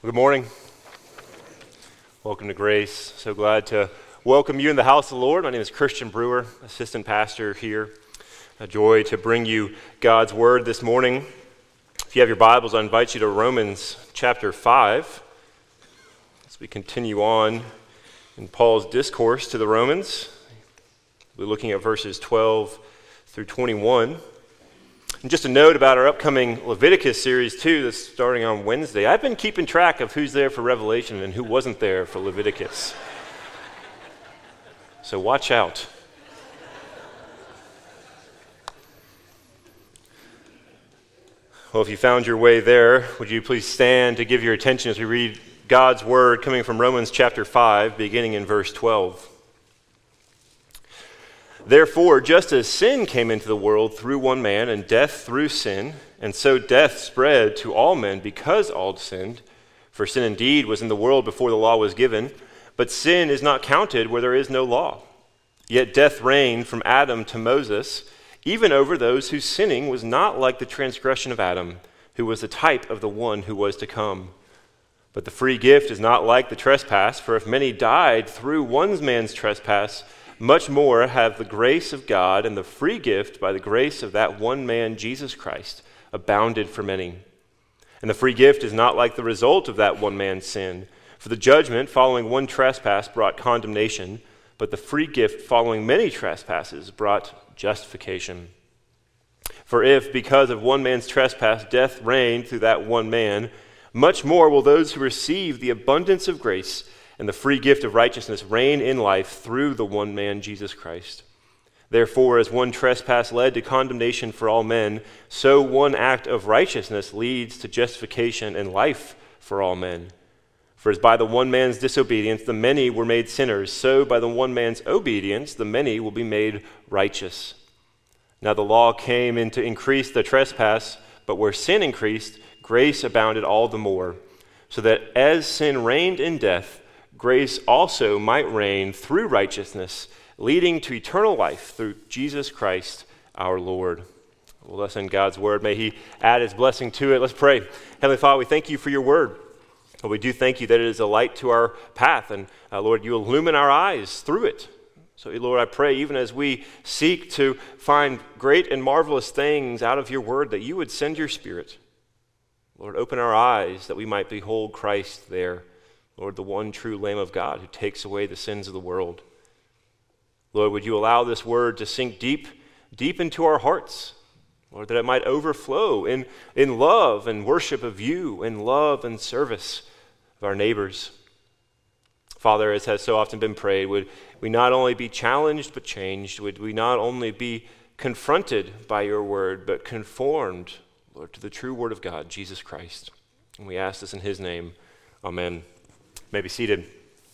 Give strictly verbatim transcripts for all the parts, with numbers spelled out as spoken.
Good morning. Welcome to Grace. So glad to welcome you in the house of the Lord. My name is Christian Brewer, assistant pastor here. A joy to bring you God's word this morning. If you have your Bibles, I invite you to Romans chapter five. As we continue on in Paul's discourse to the Romans, we're looking at verses twelve through twenty-one. And just a note about our upcoming Leviticus series, too, that's starting on Wednesday. I've been keeping track of who's there for Revelation and who wasn't there for Leviticus. So watch out. Well, if you found your way there, would you please stand to give your attention as we read God's word coming from Romans chapter five, beginning in verse twelve. Therefore, just as sin came into the world through one man, and death through sin, and so death spread to all men because all sinned. For sin indeed was in the world before the law was given, but sin is not counted where there is no law. Yet death reigned from Adam to Moses, even over those whose sinning was not like the transgression of Adam, who was the type of the one who was to come. But the free gift is not like the trespass, for if many died through one man's trespass, much more have the grace of God and the free gift by the grace of that one man, Jesus Christ, abounded for many. And the free gift is not like the result of that one man's sin. For the judgment following one trespass brought condemnation, but the free gift following many trespasses brought justification. For if, because of one man's trespass, death reigned through that one man, much more will those who receive the abundance of grace and the free gift of righteousness reign in life through the one man, Jesus Christ. Therefore, as one trespass led to condemnation for all men, so one act of righteousness leads to justification and life for all men. For as by the one man's disobedience the many were made sinners, so by the one man's obedience the many will be made righteous. Now the law came in to increase the trespass, but where sin increased, grace abounded all the more, so that as sin reigned in death, grace also might reign through righteousness, leading to eternal life through Jesus Christ our Lord. We'll listen to God's word. May he add his blessing to it. Let's pray. Heavenly Father, we thank you for your word. Lord, we do thank you that it is a light to our path, and uh, Lord, you illumine our eyes through it. So, Lord, I pray even as we seek to find great and marvelous things out of your word, that you would send your Spirit. Lord, open our eyes that we might behold Christ there. Lord, the one true Lamb of God who takes away the sins of the world. Lord, would you allow this word to sink deep, deep into our hearts, Lord, that it might overflow in, in love and worship of you, in love and service of our neighbors. Father, as has so often been prayed, would we not only be challenged but changed? Would we not only be confronted by your word, but conformed, Lord, to the true word of God, Jesus Christ? And we ask this in his name. Amen. You may be seated.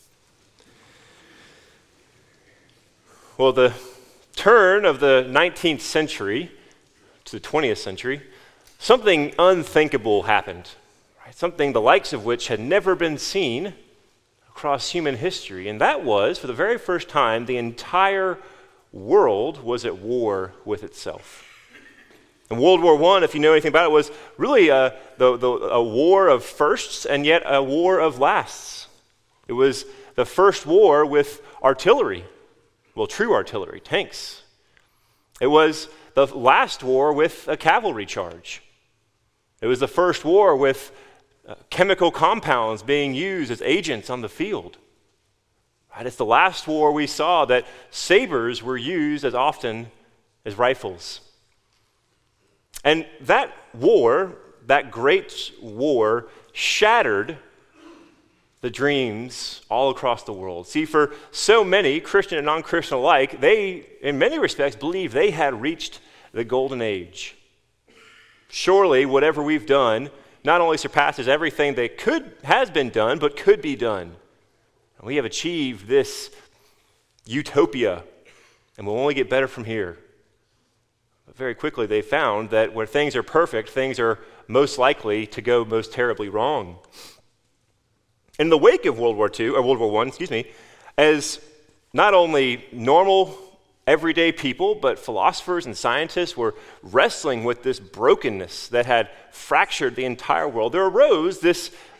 Well, the turn of the nineteenth century to the twentieth century, something unthinkable happened, right? Something the likes of which had never been seen across human history. And that was, for the very first time, the entire world was at war with itself. And World War One, if you know anything about it, was really a, the, the, a war of firsts and yet a war of lasts. It was the first war with artillery, well, true artillery, tanks. It was the last war with a cavalry charge. It was the first war with uh, chemical compounds being used as agents on the field. Right? It's the last war we saw that sabers were used as often as rifles. And that war, that great war, shattered the dreams all across the world. See, for so many, Christian and non-Christian alike, they, in many respects, believe they had reached the golden age. Surely, whatever we've done not only surpasses everything that could has been done, but could be done. And we have achieved this utopia, and we'll only get better from here. But very quickly, they found that where things are perfect, things are most likely to go most terribly wrong. In the wake of World War Two, or World War One, excuse me, as not only normal, everyday people, but philosophers and scientists were wrestling with this brokenness that had fractured the entire world, there arose this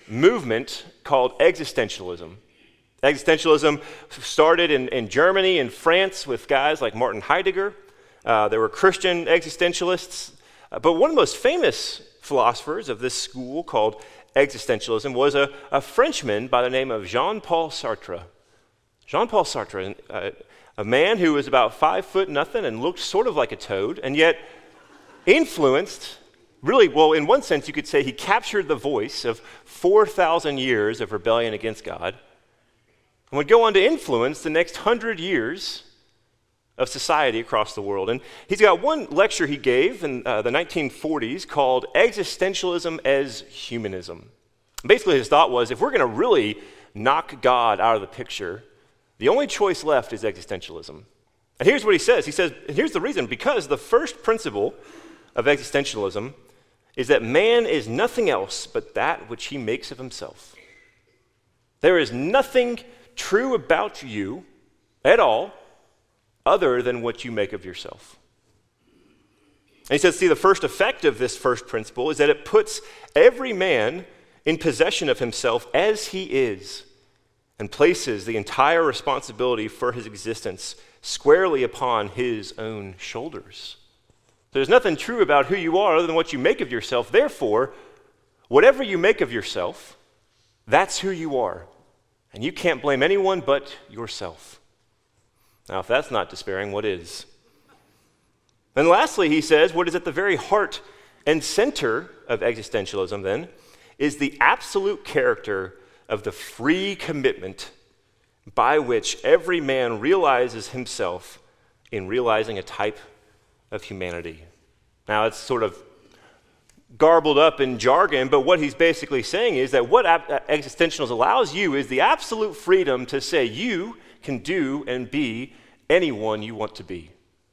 movement called existentialism. Existentialism started in, in Germany and France with guys like Martin Heidegger. Uh, there were Christian existentialists. Uh, but one of the most famous philosophers of this school called existentialism was a, a Frenchman by the name of Jean-Paul Sartre. Jean-Paul Sartre, uh, a man who was about five foot nothing and looked sort of like a toad, and yet influenced, really, well, in one sense, you could say he captured the voice of four thousand years of rebellion against God, and would go on to influence the next hundred years of society across the world. And he's got one lecture he gave in uh, the nineteen forties called Existentialism as Humanism. Basically, his thought was, if we're going to really knock God out of the picture, the only choice left is existentialism. And here's what he says. He says, and here's the reason, because the first principle of existentialism is that man is nothing else but that which he makes of himself. There is nothing true about you at all other than what you make of yourself. And he says, see, the first effect of this first principle is that it puts every man in possession of himself as he is and places the entire responsibility for his existence squarely upon his own shoulders. There's nothing true about who you are other than what you make of yourself. Therefore, whatever you make of yourself, that's who you are. And you can't blame anyone but yourself. Now, if that's not despairing, what is? And lastly, he says, what is at the very heart and center of existentialism, then, is the absolute character of the free commitment by which every man realizes himself in realizing a type of humanity. Now, it's sort of garbled up in jargon, but what he's basically saying is that what existentialism allows you is the absolute freedom to say you can do and be anyone you want to be.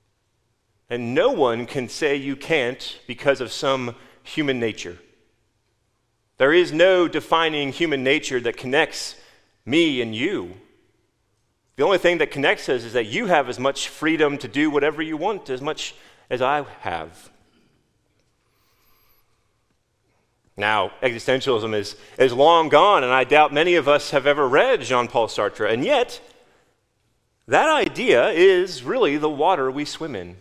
And no one can say you can't because of some human nature. There is no defining human nature that connects me and you. The only thing that connects us is that you have as much freedom to do whatever you want as much as I have. Now, existentialism is, is long gone, and I doubt many of us have ever read Jean-Paul Sartre, and yet that idea is really the water we swim in.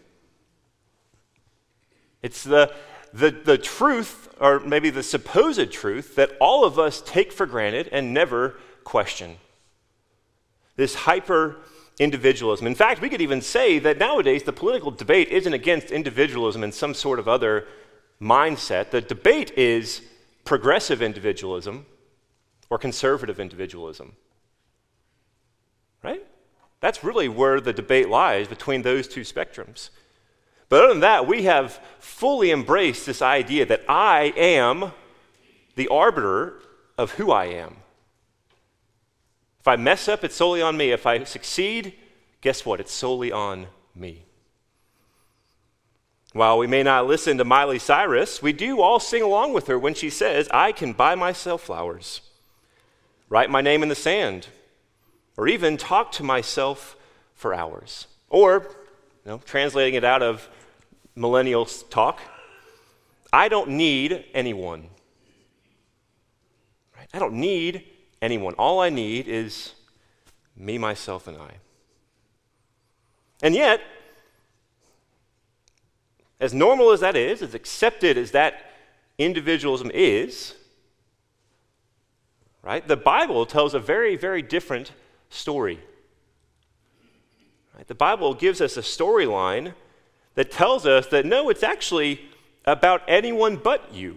It's the, the, the truth, or maybe the supposed truth, that all of us take for granted and never question. This hyper-individualism. In fact, we could even say that nowadays the political debate isn't against individualism in some sort of other mindset. The debate is progressive individualism or conservative individualism. Right? That's really where the debate lies between those two spectrums. But other than that, we have fully embraced this idea that I am the arbiter of who I am. If I mess up, it's solely on me. If I succeed, guess what? It's solely on me. While we may not listen to Miley Cyrus, we do all sing along with her when she says, I can buy myself flowers, write my name in the sand, or even talk to myself for hours. Or, you know, translating it out of millennial talk, I don't need anyone. Right? I don't need anyone. All I need is me, myself, and I. And yet, as normal as that is, as accepted as that individualism is, right, the Bible tells a very, very different story. Right? The Bible gives us a storyline that tells us that no, it's actually about anyone but you.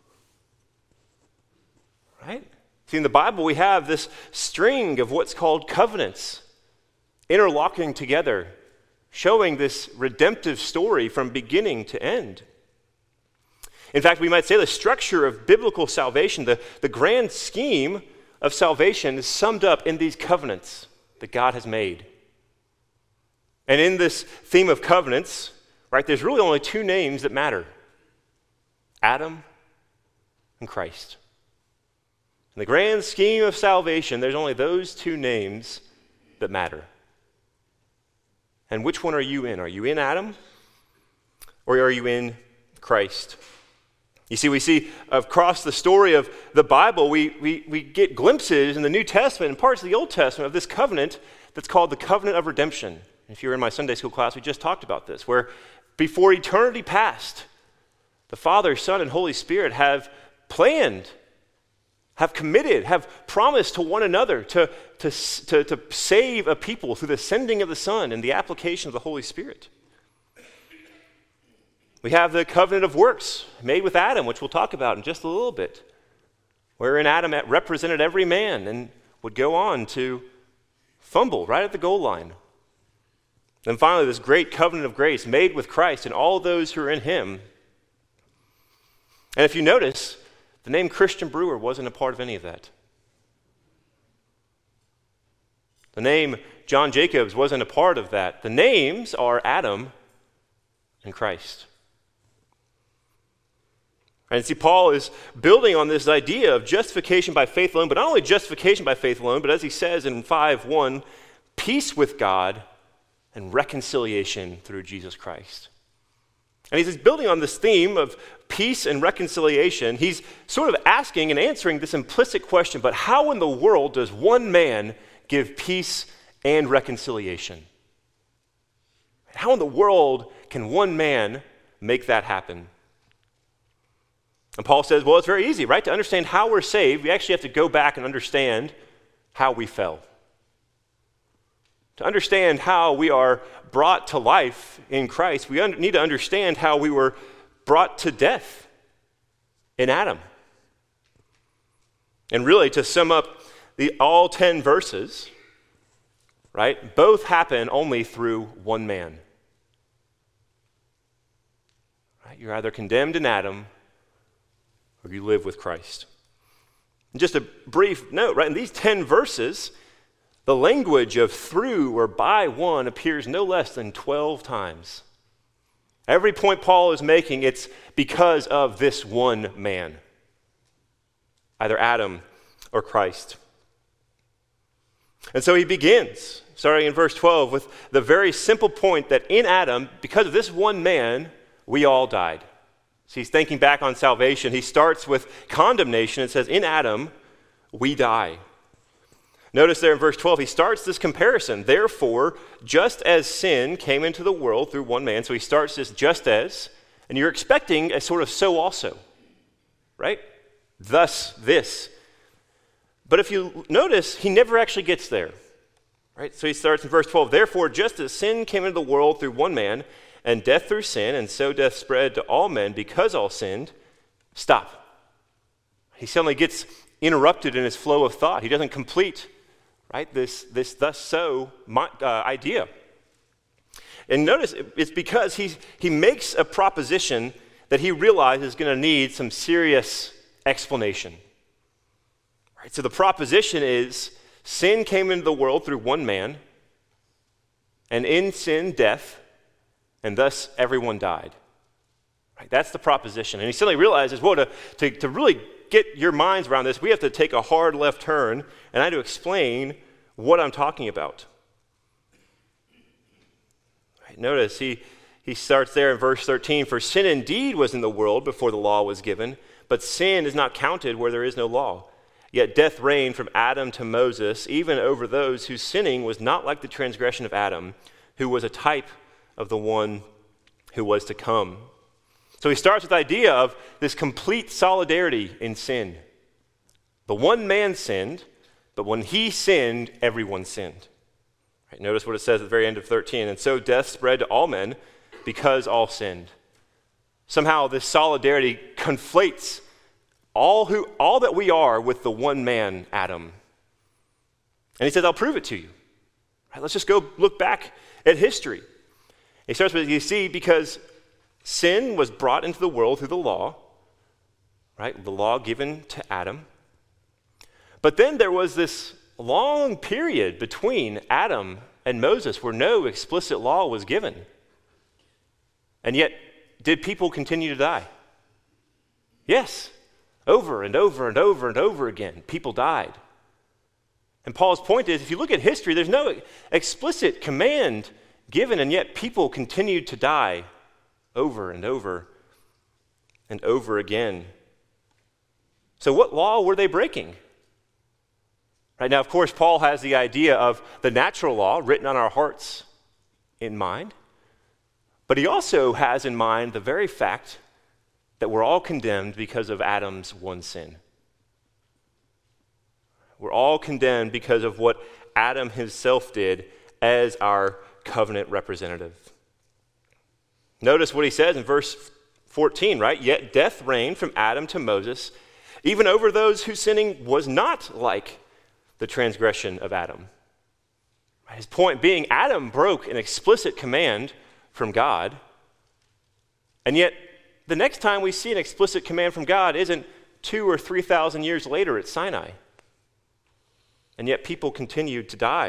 Right? See, in the Bible, we have this string of what's called covenants interlocking together, showing this redemptive story from beginning to end. In fact, we might say the structure of biblical salvation, the, the grand scheme of salvation is summed up in these covenants that God has made. And in this theme of covenants, right, there's really only two names that matter: Adam and Christ. In the grand scheme of salvation, there's only those two names that matter. And which one are you in? Are you in Adam or are you in Christ? You see, we see across the story of the Bible, we, we, we get glimpses in the New Testament and parts of the Old Testament of this covenant that's called the covenant of redemption. If you were in my Sunday school class, we just talked about this, where before eternity past, the Father, Son, and Holy Spirit have planned, have committed, have promised to one another to, to, to, to save a people through the sending of the Son and the application of the Holy Spirit. We have the covenant of works made with Adam, which we'll talk about in just a little bit, wherein Adam represented every man and would go on to fumble right at the goal line. And finally, this great covenant of grace made with Christ and all those who are in him. And if you notice, the name Christian Brewer wasn't a part of any of that. The name John Jacobs wasn't a part of that. The names are Adam and Christ. And see, Paul is building on this idea of justification by faith alone, but not only justification by faith alone, but as he says in five one, peace with God and reconciliation through Jesus Christ. And he's building on this theme of peace and reconciliation. He's sort of asking and answering this implicit question, but how in the world does one man give peace and reconciliation? How in the world can one man make that happen? And Paul says, well, it's very easy, right? To understand how we're saved, we actually have to go back and understand how we fell. To understand how we are brought to life in Christ, we un- need to understand how we were brought to death in Adam. And really, to sum up the all ten verses, right, both happen only through one man. Right? You're either condemned in Adam or you live with Christ. And just a brief note, right, in these ten verses, the language of through or by one appears no less than twelve times. Every point Paul is making, it's because of this one man, either Adam or Christ. And so he begins, starting in verse twelve, with the very simple point that in Adam, because of this one man, we all died. So he's thinking back on salvation. He starts with condemnation and says, in Adam, we die. Notice there in verse twelve, he starts this comparison. Therefore, just as sin came into the world through one man, so he starts this just as, and you're expecting a sort of so also, right? Thus this. But if you notice, he never actually gets there, right? So he starts in verse twelve, therefore, just as sin came into the world through one man, and death through sin, and so death spread to all men because all sinned. Stop. He suddenly gets interrupted in his flow of thought. He doesn't complete, right, this, this thus so uh, idea. And notice it's because he, he makes a proposition that he realizes is going to need some serious explanation. Right, so the proposition is sin came into the world through one man, and in sin, death, and thus everyone died. Right, that's the proposition. And he suddenly realizes, well, to, to, to really get your minds around this, we have to take a hard left turn, and I have to explain what I'm talking about. Right, notice he, he starts there in verse thirteen, for sin indeed was in the world before the law was given, but sin is not counted where there is no law. Yet death reigned from Adam to Moses, even over those whose sinning was not like the transgression of Adam, who was a type of the one who was to come. So he starts with the idea of this complete solidarity in sin. The one man sinned, but when he sinned, everyone sinned. Right, notice what it says at the very end of thirteen, and so death spread to all men because all sinned. Somehow this solidarity conflates all who all that we are with the one man, Adam. And he says, I'll prove it to you. Right, let's just go look back at history. He starts with, you see, because sin was brought into the world through the law, right? The law given to Adam. But then there was this long period between Adam and Moses where no explicit law was given. And yet, did people continue to die? Yes. Over and over and over and over again, people died. And Paul's point is, if you look at history, there's no explicit command given, and yet people continued to die over and over and over again. So what law were they breaking? Right now, of course, Paul has the idea of the natural law written on our hearts in mind, but he also has in mind the very fact that we're all condemned because of Adam's one sin. We're all condemned because of what Adam himself did as our covenant representative. Notice what he says in verse fourteen, right? Yet death reigned from Adam to Moses, even over those whose sinning was not like the transgression of Adam. His point being, Adam broke an explicit command from God, and yet the next time we see an explicit command from God isn't two or three thousand years later at Sinai. And yet people continued to die.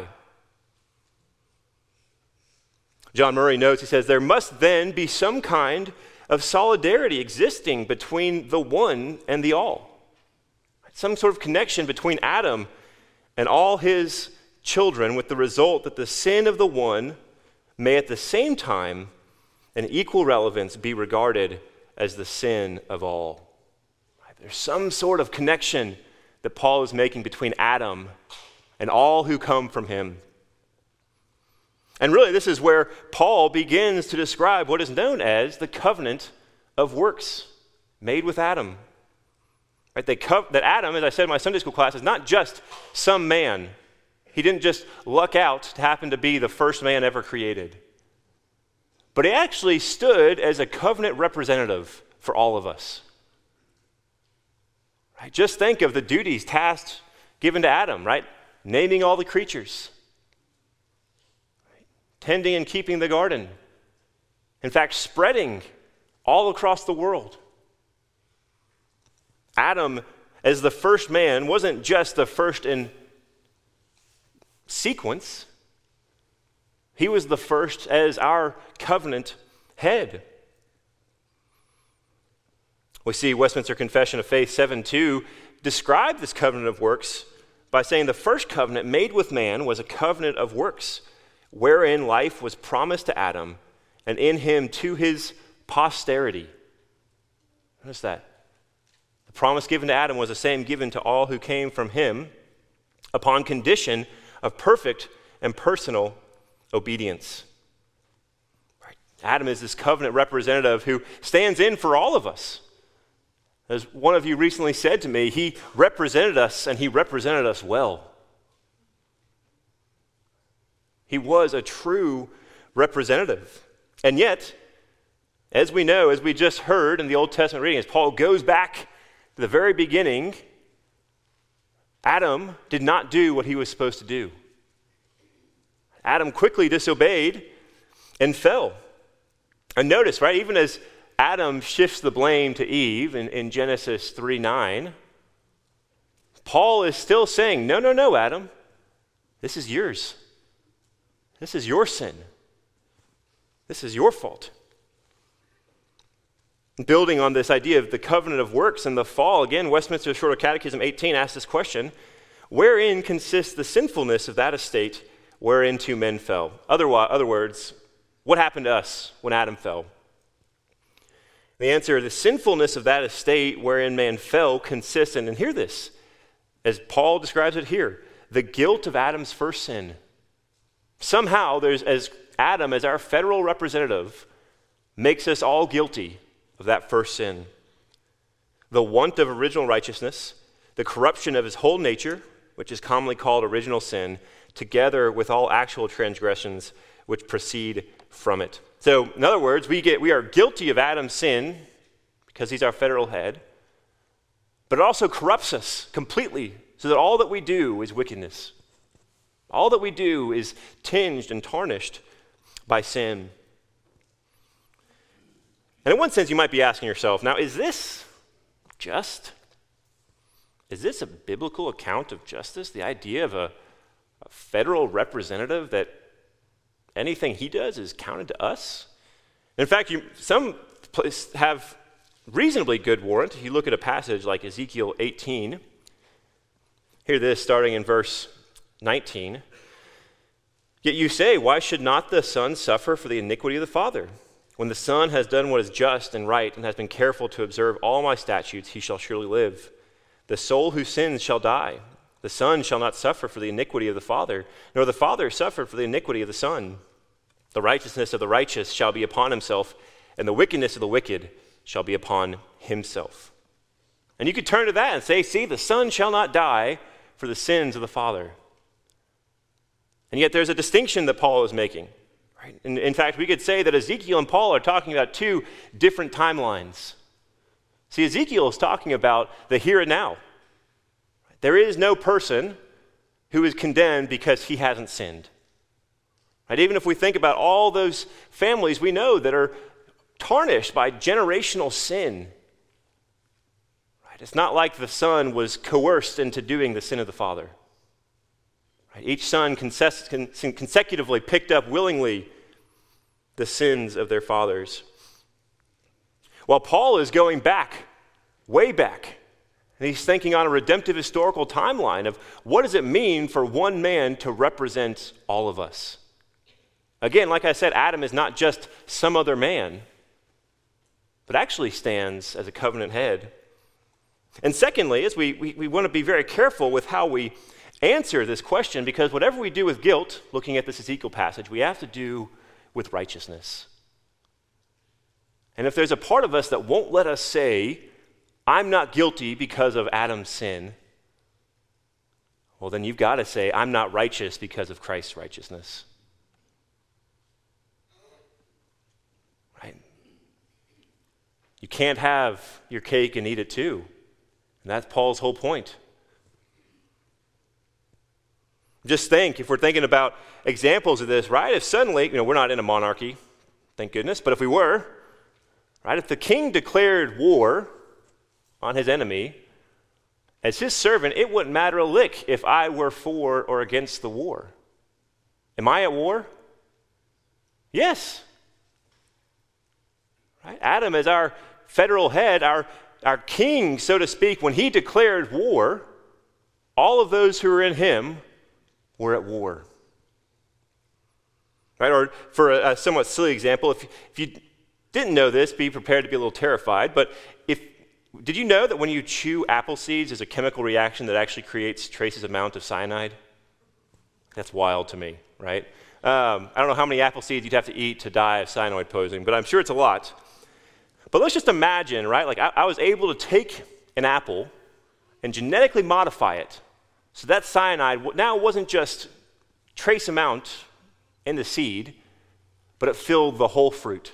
John Murray notes, he says, there must then be some kind of solidarity existing between the one and the all. Some sort of connection between Adam and all his children, with the result that the sin of the one may at the same time and equal relevance be regarded as the sin of all. There's some sort of connection that Paul is making between Adam and all who come from him. And really, this is where Paul begins to describe what is known as the covenant of works made with Adam. Right? They co- that Adam, as I said in my Sunday school class, is not just some man. He didn't just luck out to happen to be the first man ever created. But he actually stood as a covenant representative for all of us. Right? Just think of the duties, tasks given to Adam, right? Naming all the creatures, right? Tending and keeping the garden. In fact, spreading all across the world. Adam, as the first man, wasn't just the first in sequence. He was the first as our covenant head. We see Westminster Confession of Faith seven two describe this covenant of works by saying the first covenant made with man was a covenant of works, wherein life was promised to Adam, and in him to his posterity. Notice that. The promise given to Adam was the same given to all who came from him, upon condition of perfect and personal obedience. Right. Adam is this covenant representative who stands in for all of us. As one of you recently said to me, he represented us and he represented us well. He was a true representative. And yet, as we know, as we just heard in the Old Testament reading, as Paul goes back to the very beginning, Adam did not do what he was supposed to do. Adam quickly disobeyed and fell. And notice, right, even as Adam shifts the blame to Eve in, in Genesis three nine, Paul is still saying, no, no, no, Adam, this is yours. This is your sin. This is your fault. Building on this idea of the covenant of works and the fall, again, Westminster Shorter Catechism eighteen asks this question, wherein consists the sinfulness of that estate wherein two men fell? Other, other words, what happened to us when Adam fell? The answer, the sinfulness of that estate wherein man fell consists in, and hear this, as Paul describes it here, the guilt of Adam's first sin. Somehow, there's as Adam, as our federal representative, makes us all guilty of that first sin. The want of original righteousness, the corruption of his whole nature, which is commonly called original sin, together with all actual transgressions which proceed from it. So, in other words, we get we are guilty of Adam's sin because he's our federal head, but it also corrupts us completely so that all that we do is wickedness. All that we do is tinged and tarnished by sin. And in one sense, you might be asking yourself, now, is this just? Is this a biblical account of justice? The idea of a, a federal representative that anything he does is counted to us? In fact, you, some places have reasonably good warrant. If you look at a passage like Ezekiel eighteen, hear this starting in verse nineteen. Yet you say, why should not the son suffer for the iniquity of the father? When the Son has done what is just and right and has been careful to observe all my statutes, he shall surely live. The soul who sins shall die. The Son shall not suffer for the iniquity of the Father, nor the Father suffer for the iniquity of the Son. The righteousness of the righteous shall be upon himself, and the wickedness of the wicked shall be upon himself. And you could turn to that and say, see, the Son shall not die for the sins of the Father. And yet there's a distinction that Paul is making. Right? In, in fact, we could say that Ezekiel and Paul are talking about two different timelines. See, Ezekiel is talking about the here and now. There is no person who is condemned because he hasn't sinned. Right? Even if we think about all those families we know that are tarnished by generational sin. Right? It's not like the son was coerced into doing the sin of the father. Right? Each son consecutively picked up willingly the sins of their fathers. While Paul is going back, way back, and he's thinking on a redemptive historical timeline of what does it mean for one man to represent all of us? Again, like I said, Adam is not just some other man, but actually stands as a covenant head. And secondly, is we, we, we want to be very careful with how we answer this question, because whatever we do with guilt, looking at this Ezekiel passage, we have to do with righteousness. And if there's a part of us that won't let us say, I'm not guilty because of Adam's sin, well, then you've got to say, I'm not righteous because of Christ's righteousness. Right? You can't have your cake and eat it too. And that's Paul's whole point. Just think, if we're thinking about examples of this, right? If suddenly, you know, we're not in a monarchy, thank goodness, but if we were, right? If the king declared war on his enemy, as his servant, it wouldn't matter a lick if I were for or against the war. Am I at war? Yes. Right? Adam, as our federal head, our, our king, so to speak, when he declared war, all of those who were in him were at war. Right? Or for a, a somewhat silly example, if, if you didn't know this, be prepared to be a little terrified, but if did you know that when you chew apple seeds, there's a chemical reaction that actually creates traces amount of cyanide? That's wild to me, right? Um, I don't know how many apple seeds you'd have to eat to die of cyanide poisoning, but I'm sure it's a lot. But let's just imagine, right? Like I, I was able to take an apple and genetically modify it so that cyanide now wasn't just trace amount in the seed, but it filled the whole fruit.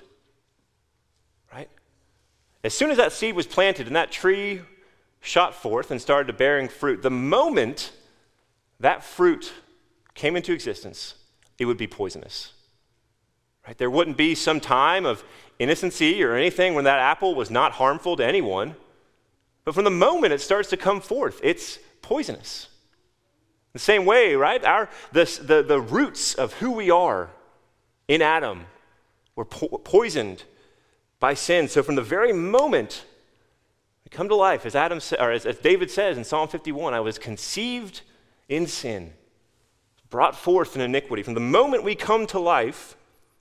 Right? As soon as that seed was planted and that tree shot forth and started bearing fruit, the moment that fruit came into existence, it would be poisonous. Right? There wouldn't be some time of innocency or anything when that apple was not harmful to anyone. But from the moment it starts to come forth, it's poisonous. The same way, right? Our the, the, the roots of who we are in Adam were po- poisoned by sin. So from the very moment we come to life, as Adam sa- or as, as David says in Psalm fifty-one, I was conceived in sin, brought forth in iniquity. From the moment we come to life,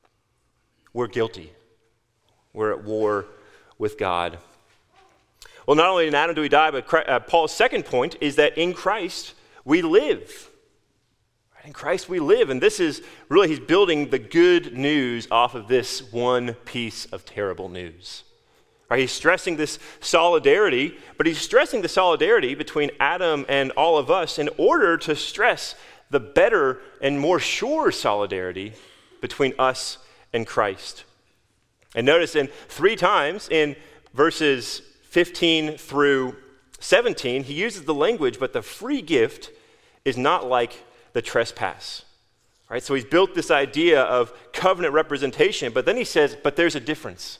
we're guilty. We're at war with God. Well, not only in Adam do we die, but Christ, uh, Paul's second point is that in Christ we live. In Christ we live, and this is really, he's building the good news off of this one piece of terrible news. Right? He's stressing this solidarity, but he's stressing the solidarity between Adam and all of us in order to stress the better and more sure solidarity between us and Christ. And notice in three times in verses fifteen through seventeen, he uses the language, but the free gift is not like the trespass. All right, so he's built this idea of covenant representation, but then he says, but there's a difference.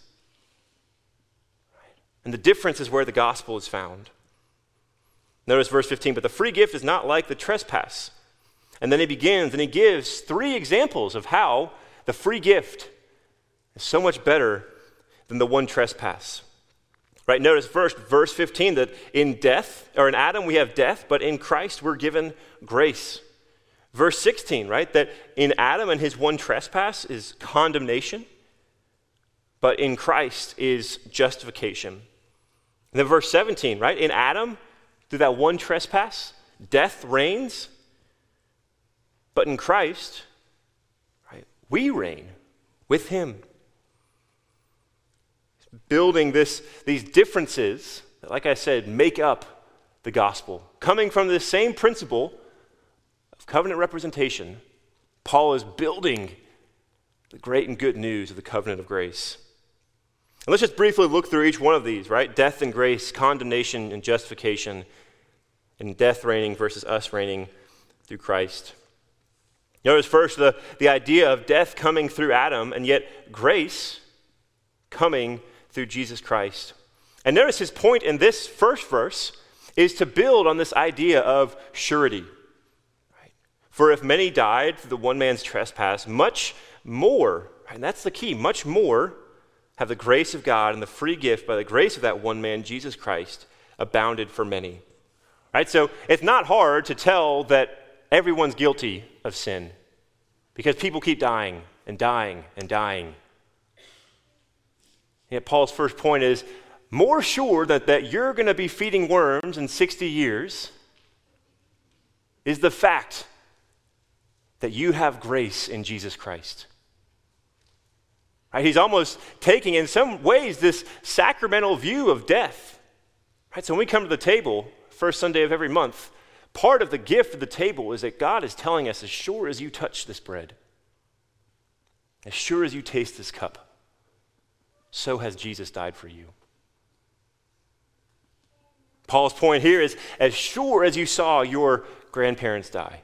Right? And the difference is where the gospel is found. Notice verse fifteen, but the free gift is not like the trespass. And then he begins and he gives three examples of how the free gift is so much better than the one trespass. Right, notice first, verse fifteen, that in death, or in Adam we have death, but in Christ we're given grace. Verse sixteen, right, that in Adam and his one trespass is condemnation, but in Christ is justification. And then verse seventeen, right? In Adam, through that one trespass, death reigns, but in Christ, right, we reign with him. Building this, these differences that, like I said, make up the gospel. Coming from this same principle of covenant representation, Paul is building the great and good news of the covenant of grace. And let's just briefly look through each one of these, right? Death and grace, condemnation and justification, and death reigning versus us reigning through Christ. Notice first the, the idea of death coming through Adam, and yet grace coming through Jesus Christ. And notice his point in this first verse is to build on this idea of surety. Right? For if many died through the one man's trespass, much more, right, and that's the key, much more have the grace of God and the free gift by the grace of that one man, Jesus Christ, abounded for many. Right? So it's not hard to tell that everyone's guilty of sin because people keep dying and dying and dying. Yet Paul's first point is, more sure that, that you're going to be feeding worms in sixty years is the fact that you have grace in Jesus Christ. Right? He's almost taking, in some ways, this sacramental view of death. Right? So when we come to the table, first Sunday of every month, part of the gift of the table is that God is telling us, as sure as you touch this bread, as sure as you taste this cup, so has Jesus died for you. Paul's point here is, as sure as you saw your grandparents die,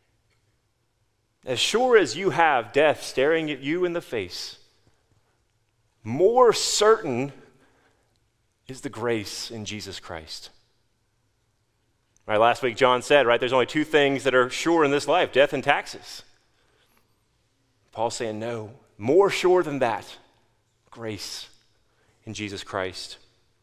as sure as you have death staring at you in the face, more certain is the grace in Jesus Christ. Right, last week John said, right, there's only two things that are sure in this life, death and taxes. Paul's saying, no, more sure than that, grace in Jesus Christ.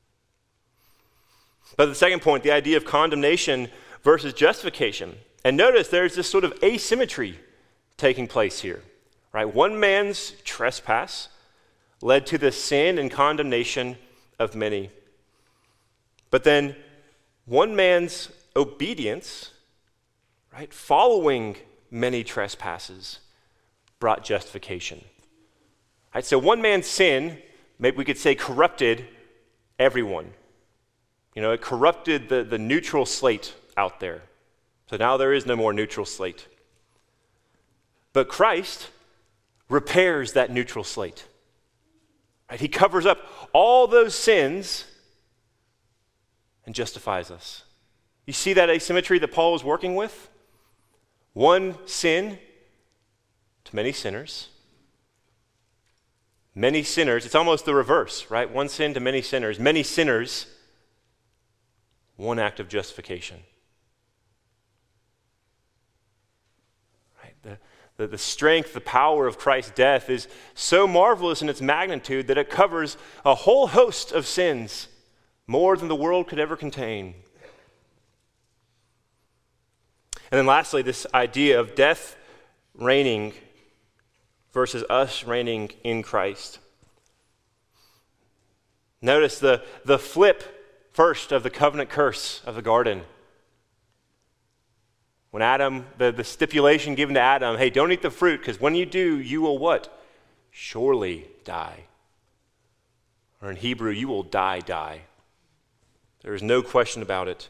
But the second point, the idea of condemnation versus justification. And notice there's this sort of asymmetry taking place here. Right? One man's trespass led to the sin and condemnation of many. But then one man's obedience, right, following many trespasses, brought justification. Right? So one man's sin, maybe we could say, corrupted everyone. You know, it corrupted the, the neutral slate out there. So now there is no more neutral slate. But Christ repairs that neutral slate. Right? He covers up all those sins and justifies us. You see that asymmetry that Paul was working with? One sin to many sinners. Many sinners, it's almost the reverse, right? One sin to many sinners. Many sinners, one act of justification. Right? The, the, the strength, the power of Christ's death is so marvelous in its magnitude that it covers a whole host of sins, more than the world could ever contain. And then lastly, this idea of death reigning versus us reigning in Christ. Notice the, the flip first of the covenant curse of the garden. When Adam, the, the stipulation given to Adam, hey, don't eat the fruit, because when you do, you will what? Surely die. Or in Hebrew, you will die, die. There is no question about it.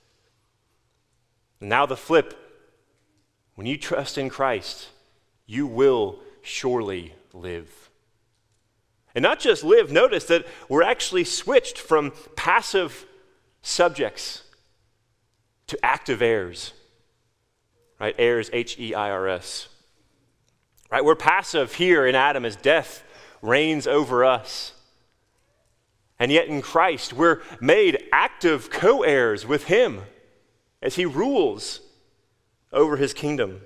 And now the flip. When you trust in Christ, you will surely live. And not just live, notice that we're actually switched from passive subjects to active heirs. Right? Heirs, H E I R S. Right? We're passive here in Adam as death reigns over us. And yet in Christ, we're made active co-heirs with him as he rules over his kingdom.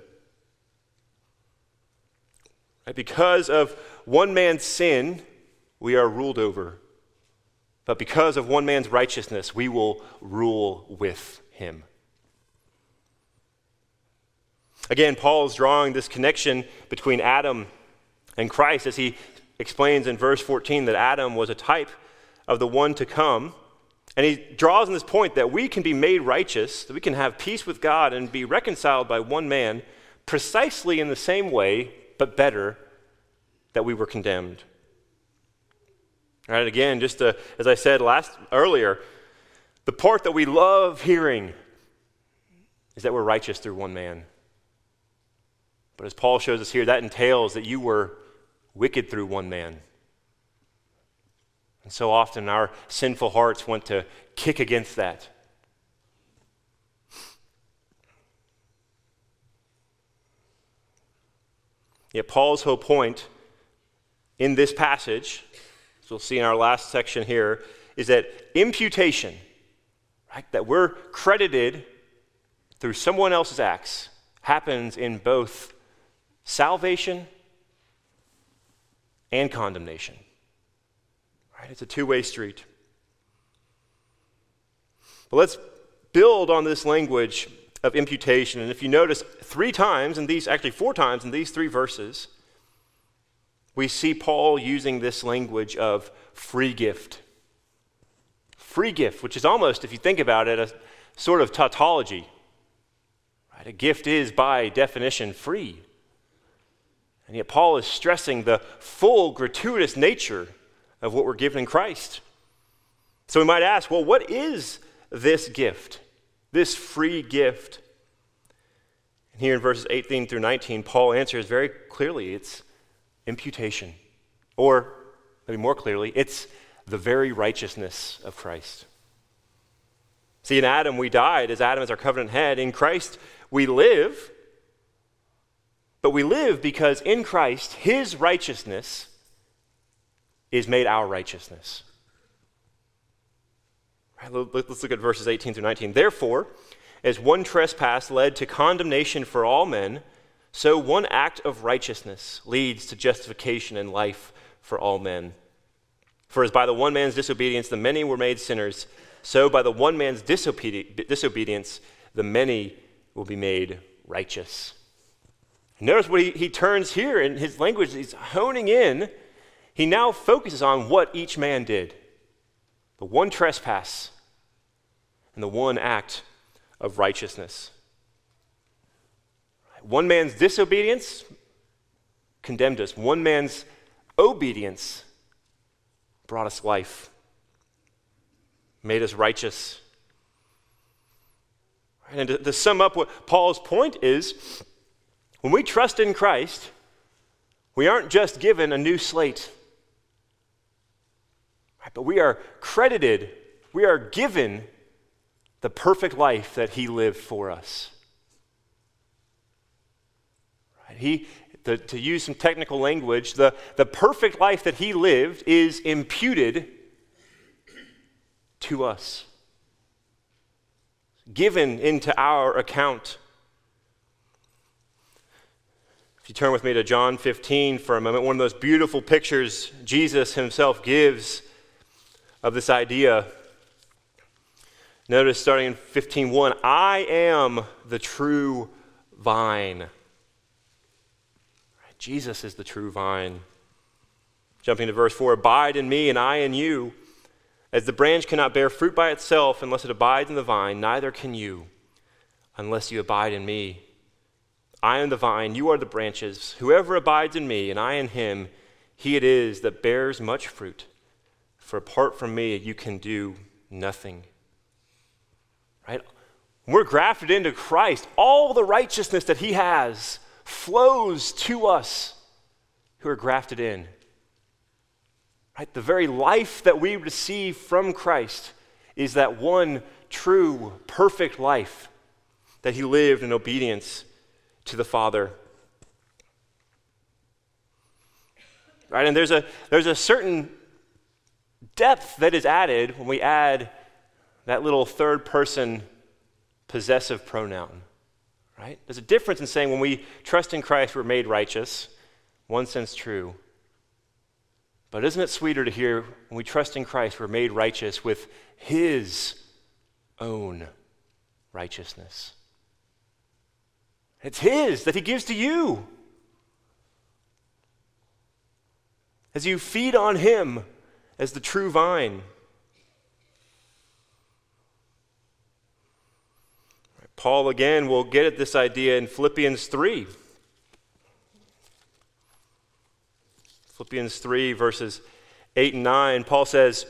Right? Because of one man's sin, we are ruled over. But because of one man's righteousness, we will rule with him. Again, Paul is drawing this connection between Adam and Christ as he explains in verse fourteen that Adam was a type of the one to come. And he draws on this point that we can be made righteous, that we can have peace with God and be reconciled by one man precisely in the same way, but better, that we were condemned. All right, again, just to, as I said last earlier, the part that we love hearing is that we're righteous through one man. But as Paul shows us here, that entails that you were wicked through one man. And so often our sinful hearts want to kick against that. Yet Paul's whole point in this passage, as we'll see in our last section here, is that imputation, right, that we're credited through someone else's acts, happens in both salvation and condemnation. Right? It's a two-way street. But let's build on this language of imputation. And if you notice, three times in these, actually four times in these three verses, we see Paul using this language of free gift. Free gift, which is almost, if you think about it, a sort of tautology. Right? A gift is, by definition, free. And yet Paul is stressing the full, gratuitous nature of what we're given in Christ. So we might ask, well, what is this gift, this free gift? And here in verses eighteen through nineteen, Paul answers very clearly, it's imputation. Or, maybe more clearly, it's the very righteousness of Christ. See, in Adam we died, as Adam is our covenant head. In Christ we live, but we live because in Christ, his righteousness is made our righteousness. Right, let's look at verses eighteen through nineteen. Therefore, as one trespass led to condemnation for all men, so one act of righteousness leads to justification and life for all men. For as by the one man's disobedience the many were made sinners, so by the one man's disobedi- disobedience the many will be made righteous. Notice what he, he turns here in his language, he's honing in. He now focuses on what each man did. The one trespass and the one act of righteousness. One man's disobedience condemned us. One man's obedience brought us life, made us righteous. And to, to sum up what Paul's point is, when we trust in Christ, we aren't just given a new slate, right, but we are credited, we are given the perfect life that he lived for us. Right? He, the, to use some technical language, the, the perfect life that he lived is imputed to us, given into our account. If you turn with me to John fifteen for a moment, one of those beautiful pictures Jesus himself gives of this idea. Notice starting in fifteen one, I am the true vine. Jesus is the true vine. Jumping to verse four, abide in me and I in you. As the branch cannot bear fruit by itself unless it abides in the vine, neither can you unless you abide in me. I am the vine, you are the branches. Whoever abides in me and I in him, he it is that bears much fruit. For apart from me, you can do nothing. Right? When we're grafted into Christ, all the righteousness that he has flows to us who are grafted in. Right? The very life that we receive from Christ is that one true, perfect life that he lived in obedience to the Father. Right? And there's a there's a certain depth that is added when we add that little third person possessive pronoun. Right? There's a difference in saying when we trust in Christ we're made righteous, one sense true. But isn't it sweeter to hear when we trust in Christ we're made righteous with his own righteousness? It's his that he gives to you. as you feed on him as the true vine. Paul again will get at this idea in Philippians three. Philippians three, verses eight and nine, Paul says,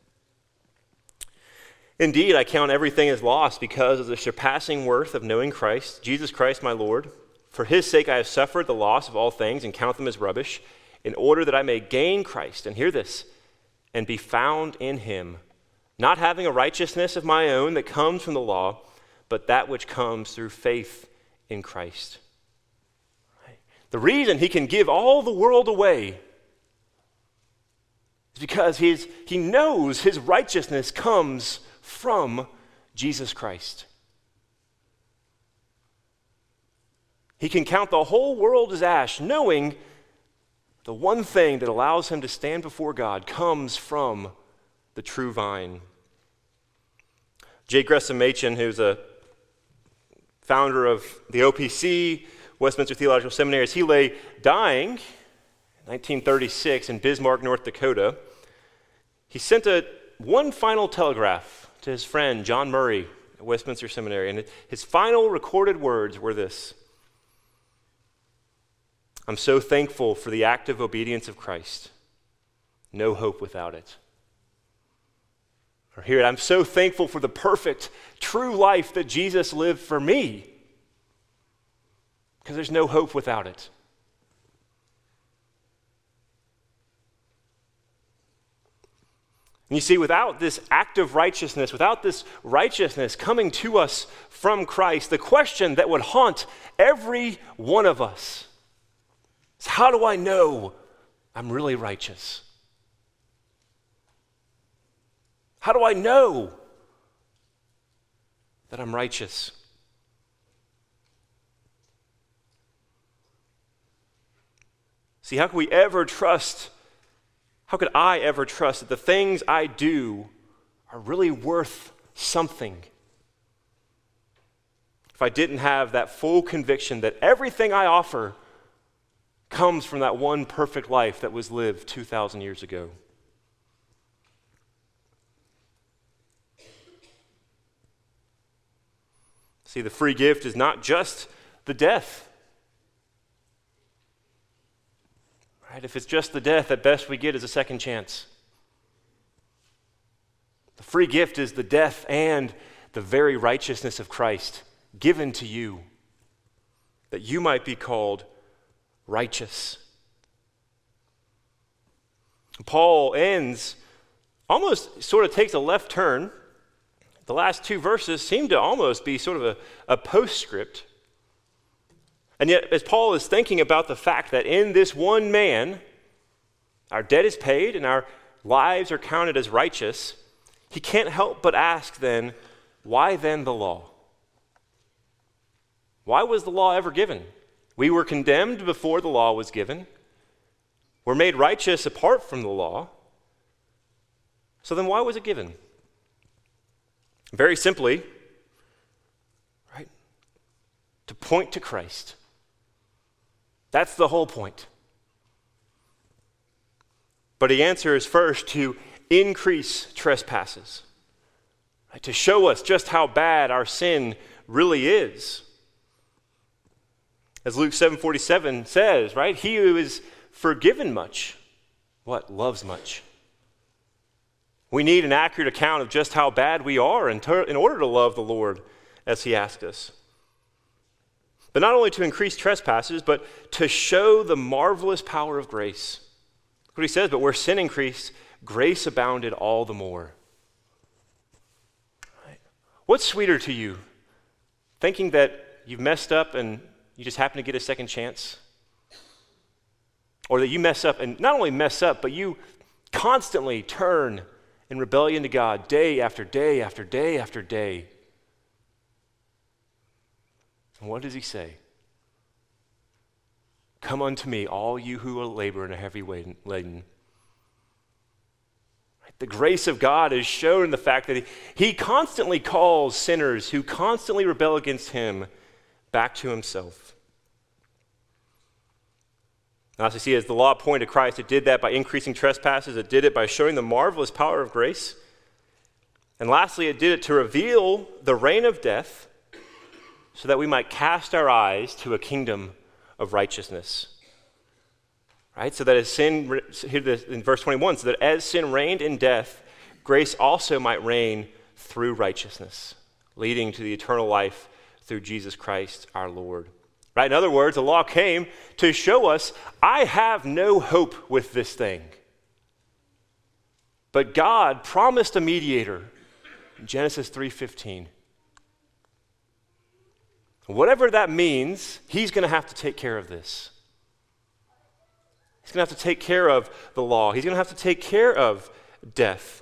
"Indeed, I count everything as loss because of the surpassing worth of knowing Christ, Jesus Christ my Lord. For his sake I have suffered the loss of all things and count them as rubbish, in order that I may gain Christ," and hear this, "and be found in him, not having a righteousness of my own that comes from the law, but that which comes through faith in Christ." Right? The reason he can give all the world away is because he's, he knows his righteousness comes from Jesus Christ. He can count the whole world as ash, knowing the one thing that allows him to stand before God comes from the true vine. J. Gresham Machen, who's a founder of the O P C, Westminster Theological Seminary, as he lay dying in nineteen thirty-six in Bismarck, North Dakota, he sent a one final telegraph to his friend John Murray at Westminster Seminary, and his final recorded words were this: "I'm so thankful for the active obedience of Christ. No hope without it." Or here, "I'm so thankful for the perfect, true life that Jesus lived for me, because there's no hope without it." And you see, without this active righteousness, without this righteousness coming to us from Christ, the question that would haunt every one of us is, how do I know I'm really righteous? How do I know that I'm righteous? See, how can we ever trust, how could I ever trust that the things I do are really worth something if I didn't have that full conviction that everything I offer comes from that one perfect life that was lived two thousand years ago? See, the free gift is not just the death. Right? If it's just the death, at best we get is a second chance. The free gift is the death and the very righteousness of Christ given to you, that you might be called righteous. Paul ends, almost sort of takes a left turn. The last two verses seem to almost be sort of a, a postscript. And yet, as Paul is thinking about the fact that in this one man, our debt is paid and our lives are counted as righteous, he can't help but ask then, why then the law? Why was the law ever given? We were condemned before the law was given. We're made righteous apart from the law. So then why was it given? Very simply, right, to point to Christ. That's the whole point. But the answer is first to increase trespasses, right, to show us just how bad our sin really is. As Luke seven forty-seven says, right, he who is forgiven much, what, loves much. We need an accurate account of just how bad we are in, ter- in order to love the Lord as he asked us. But not only to increase trespasses, but to show the marvelous power of grace. That's what he says, but where sin increased, grace abounded all the more. Right. What's sweeter to you? Thinking that you've messed up and you just happen to get a second chance? Or that you mess up and not only mess up, but you constantly turn in rebellion to God day after day after day after day. And what does he say? Come unto me, all you who are labor and are heavy laden. The grace of God is shown in the fact that he, he constantly calls sinners who constantly rebel against him back to himself. Now, as we see, as the law pointed to Christ, it did that by increasing trespasses. It did it by showing the marvelous power of grace. And lastly, it did it to reveal the reign of death so that we might cast our eyes to a kingdom of righteousness. Right? So that as sin, here in verse twenty-one, so that as sin reigned in death, grace also might reign through righteousness, leading to the eternal life through Jesus Christ our Lord. Right? In other words, the law came to show us, I have no hope with this thing. But God promised a mediator in Genesis three fifteen. Whatever that means, he's going to have to take care of this. He's going to have to take care of the law. He's going to have to take care of death.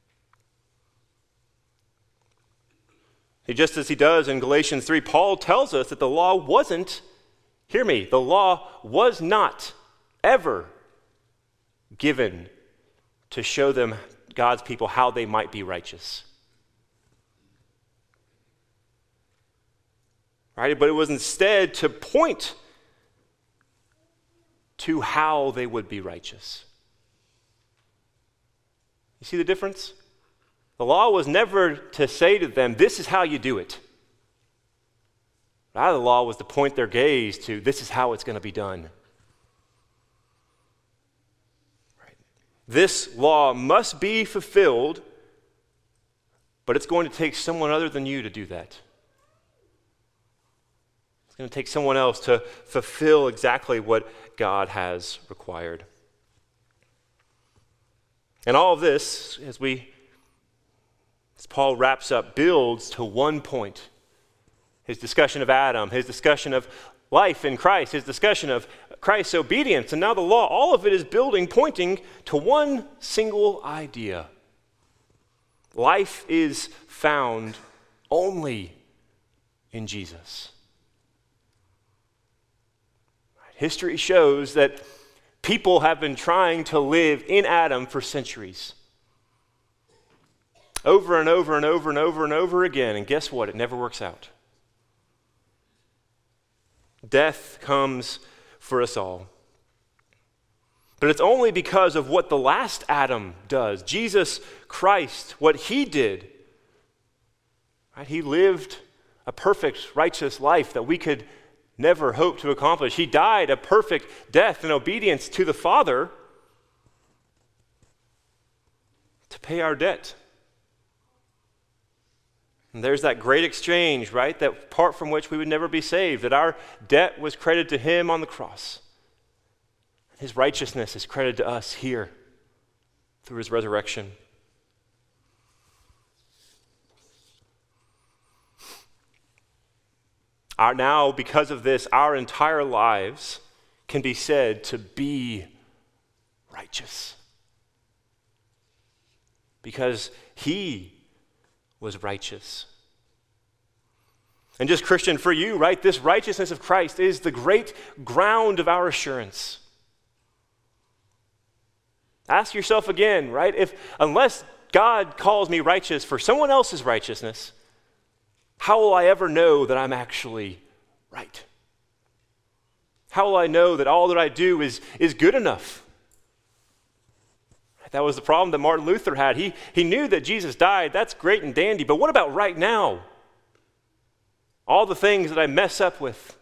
Just as he does in Galatians three, Paul tells us that the law wasn't, hear me, the law was not ever given to show them, God's people, how they might be righteous. Right? But it was instead to point to how they would be righteous. You see the difference? The law was never to say to them, this is how you do it. Rather, the law was to point their gaze to, this is how it's going to be done. Right. This law must be fulfilled, but it's going to take someone other than you to do that. It's going to take someone else to fulfill exactly what God has required. And all of this, as we As Paul wraps up, builds to one point. His discussion of Adam, his discussion of life in Christ, his discussion of Christ's obedience, and now the law, all of it is building, pointing to one single idea. Life is found only in Jesus. History shows that people have been trying to live in Adam for centuries. Over and over and over and over and over again. And guess what? It never works out. Death comes for us all. But it's only because of what the last Adam does. Jesus Christ, what he did. Right? He lived a perfect, righteous life that we could never hope to accomplish. He died a perfect death in obedience to the Father to pay our debt. And there's that great exchange, right? That apart from which we would never be saved, that our debt was credited to him on the cross. His righteousness is credited to us here through his resurrection. Our, now, because of this, our entire lives can be said to be righteous. Because he was righteous. And just Christian, for you, right, this righteousness of Christ is the great ground of our assurance. Ask yourself again, right, if unless God calls me righteous for someone else's righteousness, how will I ever know that I'm actually right? How will I know that all that I do is, is good enough? That was the problem that Martin Luther had. He, he knew that Jesus died. That's great and dandy. But what about right now? All the things that I mess up with.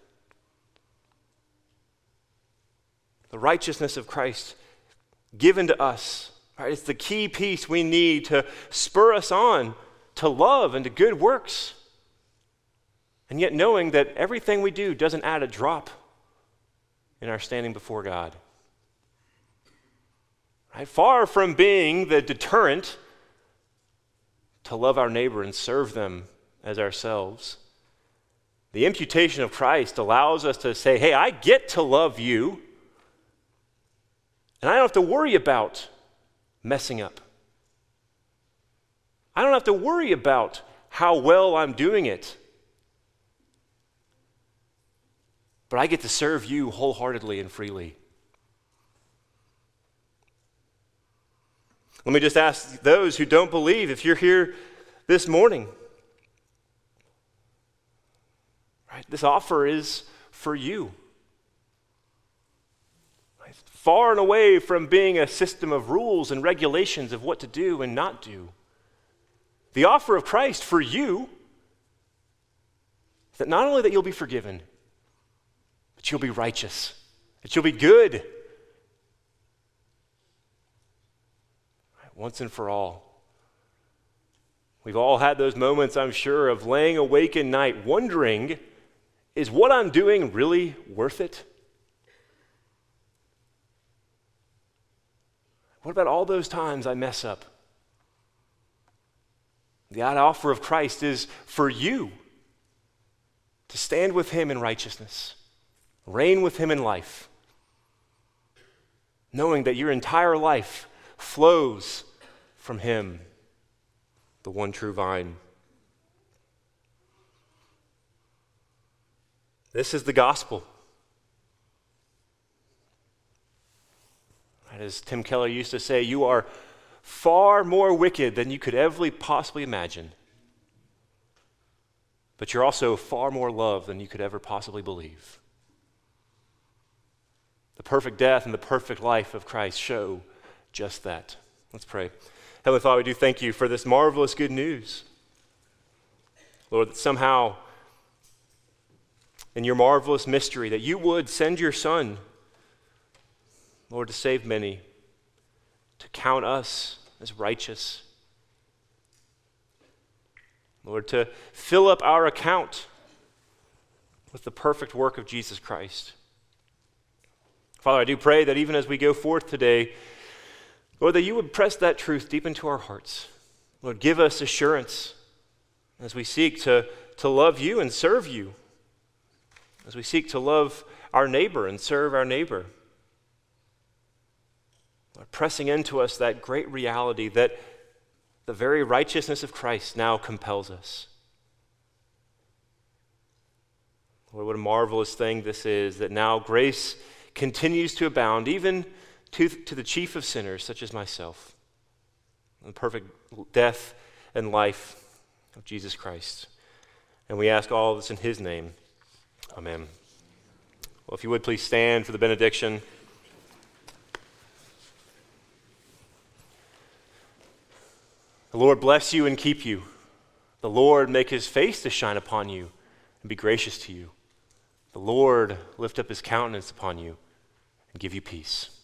The righteousness of Christ given to us. Right? It's the key piece we need to spur us on to love and to good works. And yet knowing that everything we do doesn't add a drop in our standing before God. Right? Far from being the deterrent to love our neighbor and serve them as ourselves, the imputation of Christ allows us to say, hey, I get to love you, and I don't have to worry about messing up. I don't have to worry about how well I'm doing it. But I get to serve you wholeheartedly and freely. Let me just ask those who don't believe, if you're here this morning, right? This offer is for you. far and away from being a system of rules and regulations of what to do and not do. The offer of Christ for you is that not only that you'll be forgiven, but you'll be righteous, that you'll be good once and for all. We've all had those moments, I'm sure, of laying awake at night wondering, is what I'm doing really worth it? What about all those times I mess up? The offer of Christ is for you to stand with him in righteousness, reign with him in life, knowing that your entire life flows from him, the one true vine. This is the gospel. As Tim Keller used to say, you are far more wicked than you could ever possibly imagine. But you're also far more loved than you could ever possibly believe. The perfect death and the perfect life of Christ show just that. Let's pray. Heavenly Father, we do thank you for this marvelous good news. Lord, that somehow in your marvelous mystery that you would send your Son, Lord, to save many, to count us as righteous. Lord, to fill up our account with the perfect work of Jesus Christ. Father, I do pray that even as we go forth today, Lord, that you would press that truth deep into our hearts. Lord, give us assurance as we seek to, to love you and serve you, as we seek to love our neighbor and serve our neighbor. Lord, pressing into us that great reality that the very righteousness of Christ now compels us. Lord, what a marvelous thing this is, that now grace continues to abound, even to, to the chief of sinners, such as myself. The perfect death and life of Jesus Christ. And we ask all this in his name. Amen. Well, if you would please stand for the benediction. The Lord bless you and keep you. The Lord make his face to shine upon you and be gracious to you. The Lord lift up his countenance upon you and give you peace.